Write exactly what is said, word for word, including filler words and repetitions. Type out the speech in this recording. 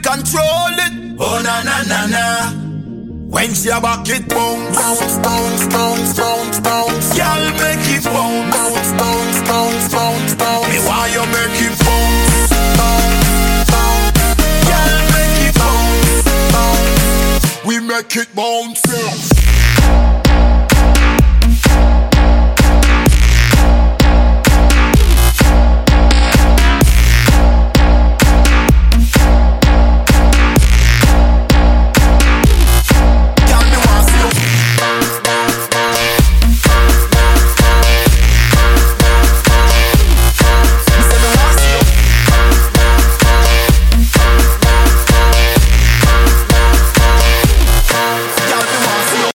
control it. Oh na na na na. When she a back it bounce, bounce, bounce, bounce, bounce, bounce. Girl make it bounce, bounce, bounce, bounce, bounce, bounce. Me why you make it bounce, bounce, bounce. Girl make it bounce, bounce. We make it bounce.